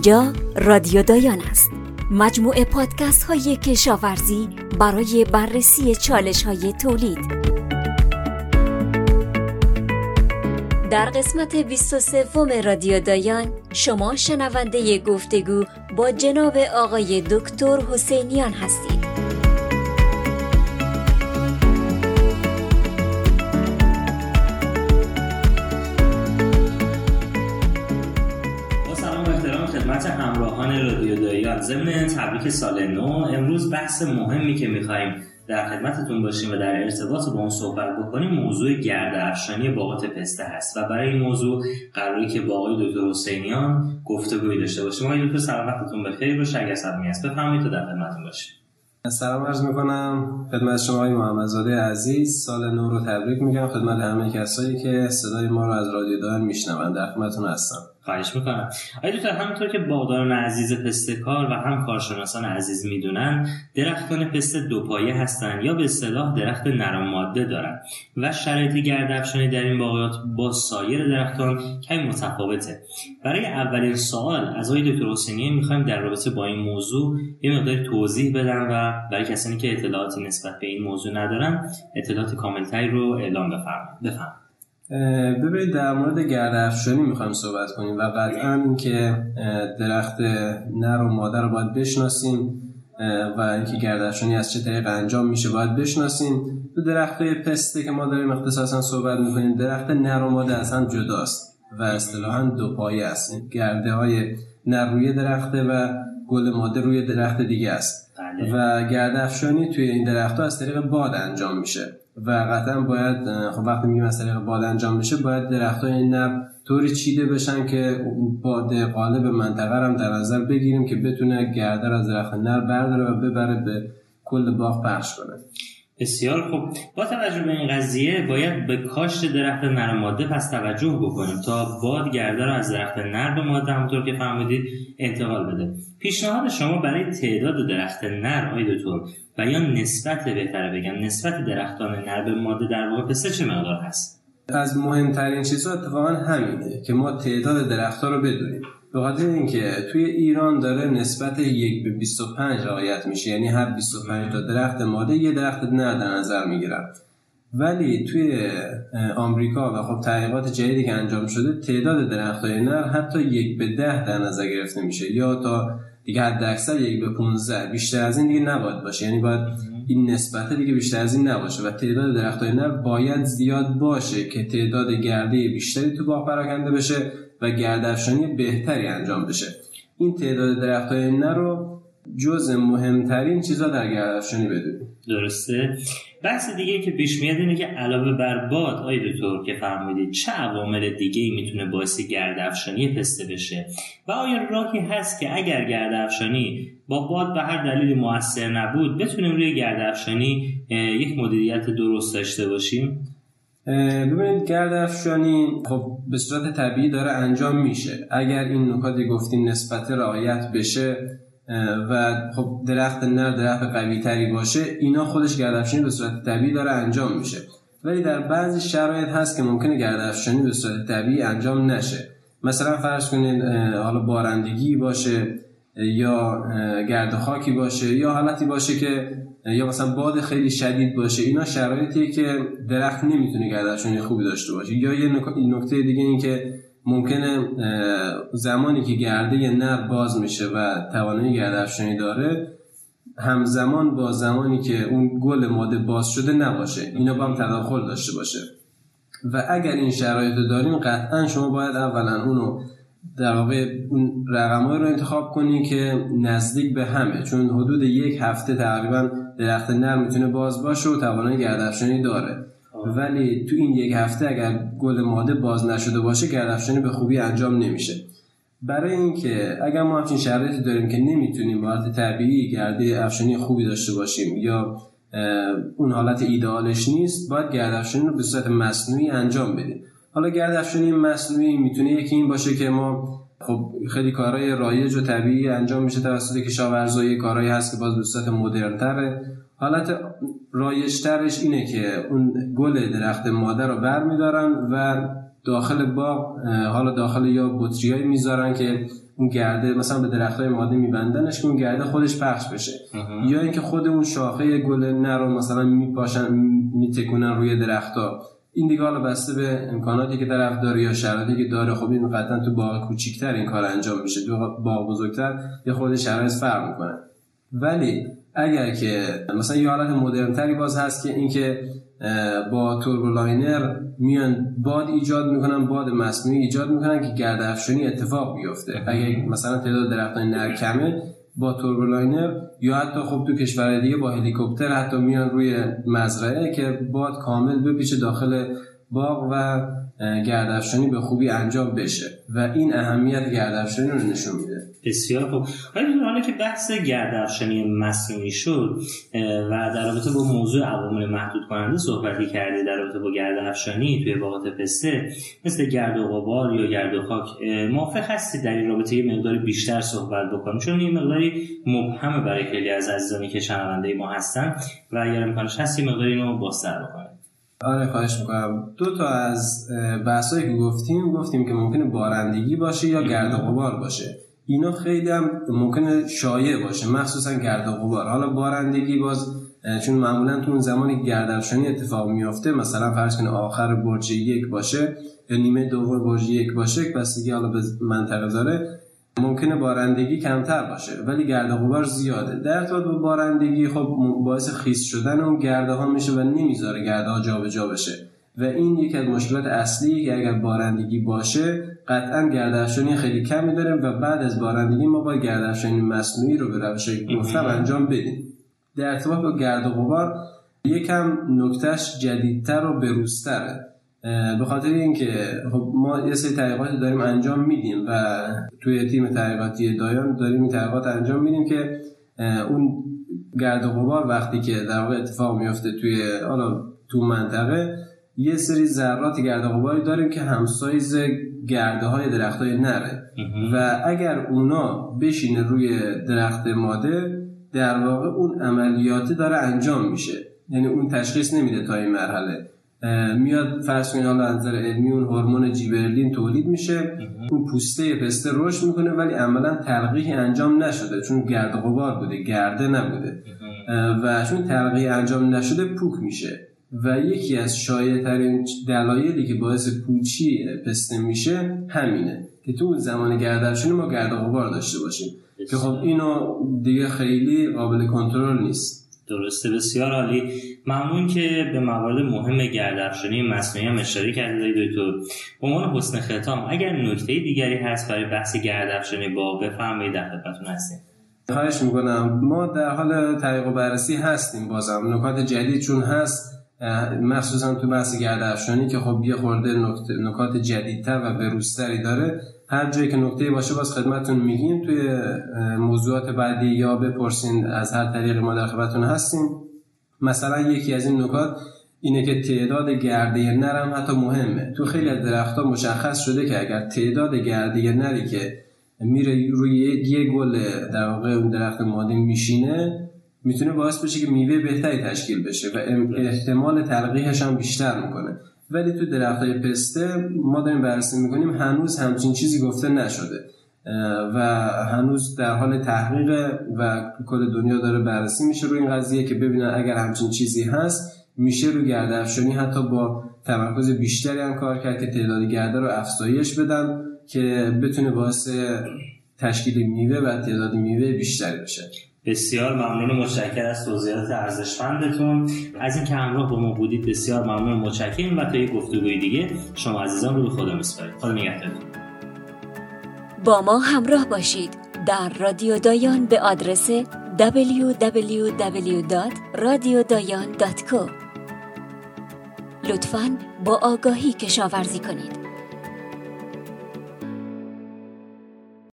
اینجا رادیو دایان است، مجموعه پادکست های کشاورزی برای بررسی چالش های تولید. در قسمت 23 رادیو دایان شما شنونده گفتگو با جناب آقای دکتر حسینیان هستید. خدمت همراهان رادیو دایان، ضمن تبریک سال نو، امروز بحث مهمی که می‌خوایم در خدمتتون باشیم و در ارتباط با اون صحبت بکنیم موضوع گرده‌افشانی باغات پسته هست و برای این موضوع قراره که با آقای دکتر حسینیان گفتگویی داشته باشیم. آقای دکتر سلام، وقتتون بخیر باشه. اگر صبوری است بفرمایید تا در خدمتتون باشیم. سلام عرض میکنم خدمت شما آقای محمدزاده عزیز. سال نو رو تبریک میگم خدمت همه کسایی که صدای ما رو از رادیو دایان میشنون. در خدمتتون هستم. خواهش میکنم. آقای دکتر، همونطور که باغداران عزیز پسته‌کار و هم کارشناسان عزیز میدونن، درختان پسته دوپایه هستن یا به اصطلاح درخت نرم ماده دارن و شرایط گرده‌افشانی در این باغات با سایر درختان کمی متفاوته. برای اولین سوال از آقای دکتر حسینی میخوایم در رابطه با این موضوع یه مقدار توضیح بدن و برای کسانی که اطلاعاتی نسبت به این موضوع ندارن اطلاعات کاملتری رو اعلام بفرمایید. ببینید، در مورد گرده‌افشانی میخوایم صحبت کنیم و قطعاً اینکه درخت نر و ماده رو باید بشناسیم و اینکه گرده‌افشانی از چه طریق انجام میشه باید بشناسیم. تو درخت‌های پسته که ما داریم اختصاصاً صحبت میکنیم، درخت نر و ماده از هم جداست و اصطلاحاً دو پایه است. گرده‌های نر روی درخته و گل ماده روی درخت دیگه است و گرده‌افشانی توی این درخت‌ها از طریق باد انجام میشه و قطعا باید وقتی میگیم از طریق باد انجام میشه باید درختای نر طوری چیده بشن که باد غالب منطقه رو هم در نظر بگیریم که بتونه گرده از درخت نر برداره و ببره به کل باغ پخش کنه. بسیار خوب. با توجه به این قضیه باید به کاشت درخت نر ماده پس توجه بکنیم تا باد گرده رو از درخت نر به ماده همونطور که فرمودید انتقال بده. پیشنهاد شما برای تعداد درخت نر آقای دکتر و یا نسبت نسبت درختان نر به ماده در واقع پسته چه مقدار هست؟ از مهمترین چیزها اتفاقا همینه که ما تعداد درخت‌ها رو بدونیم. به خاطر اینکه توی ایران داره نسبت 1:25 رعایت میشه، یعنی هر 25 تا درخت ماده یه درخت نر در نظر میگیرن. ولی توی آمریکا و خب تحقیقات جدیدی که انجام شده تعداد درخت‌های نر حتی 1:10 در نظر گرفته میشه یا تا دیگه حد اکثر 1:15. بیشتر از این دیگه نباید باشه، یعنی باید این نسبت دیگه بیشتر از این نباشه و تعداد درخت‌های نر باید زیاد باشه که تعداد گرده بیشتری تو باغ پراکنده بشه و گرده‌افشانی بهتری انجام بشه. این تعداد درخت‌های نر رو جزء مهمترین چیزا در گرده‌افشانی بدونیم. درسته. بحث دیگه که پیش میاد اینه که علاوه بر باد آقای دکتر که فرمودید چه عوامل دیگه‌ای میتونه باعث گرده‌افشانی پسته بشه و آیا راهی هست که اگر گرده‌افشانی با باد به هر دلیل مؤثر نبود بتونیم روی گرده‌افشانی یک مدیریت درست داشته باشیم؟ ببینید، گرده‌افشانی خب به صورت طبیعی داره انجام میشه اگر این نکاتی گفتیم نسبت رعایت بشه و خب درخت نر درخت قوی تری باشه، اینا خودش گرده‌افشانی به صورت طبیعی داره انجام میشه. ولی در بعضی شرایط هست که ممکنه گرده‌افشانی به صورت طبیعی انجام نشه. مثلا فرض کنید حالا بارندگی باشه یا گرد خاکی باشه یا حالتی باشه که یا مثلا باد خیلی شدید باشه. اینا شرایطیه که درخت نمیتونه گرده‌افشانی خوبی داشته باشه. یا یه نکته دیگه این که ممکنه زمانی که گرده نر باز میشه و توانایی گرده‌افشانی داره همزمان با زمانی که اون گل ماده باز شده نباشه، اینا با هم تداخل داشته باشه. و اگر این شرایط رو داریم قطعا شما باید اولا اونو در واقع اون رقم‌ها رو انتخاب کنی که نزدیک به همه، چون حدود 1 هفته تقریبا درخت نر میتونه باز باشه و توانایی گرده‌افشانی داره. ولی تو این 1 هفته اگر گل ماده باز نشده باشه گرده‌افشانی به خوبی انجام نمیشه. برای اینکه اگر ما همچین شرایطی داریم که نمیتونیم به حالت طبیعی گرده‌افشانی خوبی داشته باشیم یا اون حالت ایدئالش نیست، باید گرده‌افشانی رو به صورت مصنوعی انجام بدیم. حالا گرده‌افشانی مصنوعی میتونه یکی این باشه که ما خب خیلی کارهای رایج و طبیعی انجام میشه توسط کشاورزای، کارهایی هست که باز به صورت مدرن‌تره. حالت رایج‌ترش اینه که اون گل درخت ماده رو برمی‌دارن و داخل باغ حالا داخل یا بطریایی میذارن که اون گرده مثلا به درختای ماده میبندنش که اون گرده خودش پخش بشه، یا اینکه خود اون شاخه گل نر رو مثلا میپاشن میتکونن روی درخت‌ها. این دیگه حالا بسته به امکاناتی که طرف داره یا شرایطی که داره. خب این قطعا تو باغ کوچیک‌تر این کار انجام میشه، تو باغ بزرگتر یه خود شرایط فرق میکنه. ولی اگر که مثلا یه حالت مدرن تری باز هست که اینکه با توربولاینر میان باد ایجاد میکنن، باد مصنوعی ایجاد میکنن که گرده‌افشانی اتفاق بیفته. اگر مثلا تعداد درختان نر کمه، با توربولاینر یا حتی خب تو کشورهای دیگه با هلیکوپتر حتی میان روی مزرعه که باد کامل بپیچه داخل باغ و گرده‌افشانی به خوبی انجام بشه و این اهمیت گرده‌افشانی رو نشون میده. بسیار خوب. حالا که بحث گرده‌افشانی مصنوعی شد و در رابطه با موضوع عوامل محدود کننده صحبتی کردی در رابطه با گرده‌افشانی توی باغات پسته مثل گرد و غبار یا گرد و خاک، موافق هستی در این رابطه یه مقدار بیشتر صحبت بکنیم؟ چون یه مقداری مبهمه برای خیلی از عزیزانی که شنونده ما هستن و اگر امکانش هست یه مقداری اینو بازتر بکنیم. آره خواهش میکنم. دو تا از بحثایی که گفتیم که ممکنه بارندگی باشه یا گرد و غبار باشه. اینا خیلی هم ممکنه شایع باشه، مخصوصا گرد و غبار. حالا بارندگی باز چون معمولا تو اون زمانی که گرده‌افشانی اتفاق میفته، مثلا فرض کنید آخر برج 1 باشه یا نیمه دوم برج 1 باشه، بستگی حالا به منطقه داره، ممکنه بارندگی کمتر باشه ولی گرد و غبار زیاده. در ارتباط با بارندگی خب باعث خیس شدن اون گرده ها میشه و نمیذاره گرده ها جابجا بشه و این یکی از مشکلات اصلی که اگر بارندگی باشه قطعا گرده‌افشانی خیلی کمی داره و بعد از بارندگی ما باید گرده‌افشانی مصنوعی رو به روش گفتم انجام بدیم. در ارتباط با گرد و غبار یکم نکتهش جدیدتر و بروزتره، به خاطر اینکه خب ما یه سری تحقیقات داریم انجام میدیم و توی تیم تحقیقاتی دایان داریم این تحقیقات انجام میدیم که اون گرد و غبار وقتی که در واقع اتفاق میفته تو منطقه، یه سری ذرات گرد و غباری داریم که همسایز گرده های درخت های نره و اگر اونا بشینه روی درخت ماده، در واقع اون عملیاتی داره انجام میشه، یعنی اون تشخیص نمیده تا این مرحله. میاد فرض کنید حالا از نظر علمی اون هورمون جیبرلین تولید میشه، اون پوسته پسته رشد میکنه ولی عملا تلقیحی انجام نشده چون گرد و غبار بوده، گرده نبوده و چون تلقیح انجام نشده پوک میشه و یکی از شایع ترین دلایلی که باعث پوچی پسته میشه همینه که تو اون زمان گرده‌افشانی ما گرد و غبار داشته باشیم که خب اینو دیگه خیلی قابل کنترل نیست. درسته، بسیار عالی. ممنون که به موارد مهم گرده‌افشانی مصنوعی هم اشاره کردید دکتر. به عنوان حسن ختام اگر نکته دیگری هست برای بحث گرده‌افشانی با بفرمایید، در خدمتتون هستیم. خواهش میکنم. ما در حال تحقیق و بررسی هستیم، بازم نکات جدید چون هست، مخصوصا تو بحث گرده‌افشانی که خب یه خورده نکات جدیدتر و بروزتری داره. هر جایی که نکته باشه باز خدمتتون میگیم، توی موضوعات بعدی یا بپرسین، از هر طریقی ما در خدمتتون هستیم. مثلا یکی از این نکات اینه که تعداد گرده نر هم حتی مهمه. تو خیلی از درخت‌ها مشخص شده که اگر تعداد گرده نری که میره روی یه گل در واقع اون درخت ماده میشینه، میتونه باعث بشه که میوه بهتری تشکیل بشه و احتمال تلقیحش هم بیشتر میکنه. ولی تو درختای پسته ما داریم بررسی میکنیم، هنوز همچین چیزی گفته نشده و هنوز در حال تحقیق و کل دنیا داره بررسی میشه روی این قضیه که ببینن اگر همچین چیزی هست میشه رو گرده‌افشانی حتی با تمرکز بیشتری هم کار کرد که تعداد گرده رو افزایش بدن که بتونه باعث تشکیل میوه و تعداد میوه بیشتری بشه. بسیار ممنون و متشکرم از توضیحات ارزشمندتون. از اینکه همراه با ما بودید بسیار ممنون و متشکرم و تا یک گفتگوی دیگه شما عزیزان رو به خدا میسپاریم. خدا نگهدارتون. با ما همراه باشید در رادیو دایان به آدرس www.radiodayan.co. لطفاً با آگاهی کشاورزی کنید.